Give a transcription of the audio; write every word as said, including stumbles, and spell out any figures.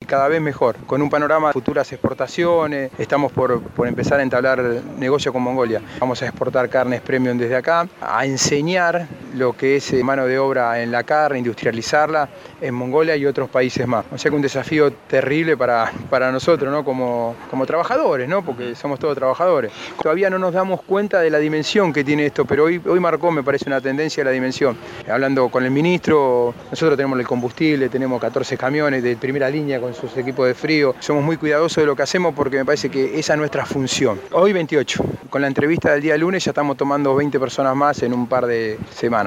cada vez mejor, con un panorama de futuras exportaciones. Estamos por, por empezar a entablar negocio con Mongolia. Vamos a exportar carnes premium desde acá, a enseñar lo que es mano de obra en la carne, industrializarla en Mongolia y otros países más. O sea que un desafío terrible para, para nosotros, ¿no? Como, como trabajadores, ¿no? Porque somos todos trabajadores. Todavía no nos damos cuenta de la dimensión que tiene esto, pero hoy, hoy marcó, me parece, una tendencia a la dimensión. Hablando con el ministro, nosotros tenemos el combustible, tenemos catorce camiones de primera línea con sus equipos de frío. Somos muy cuidadosos de lo que hacemos porque me parece que esa es nuestra función. Hoy veintiocho. Con la entrevista del día lunes ya estamos tomando veinte personas más en un par de semanas.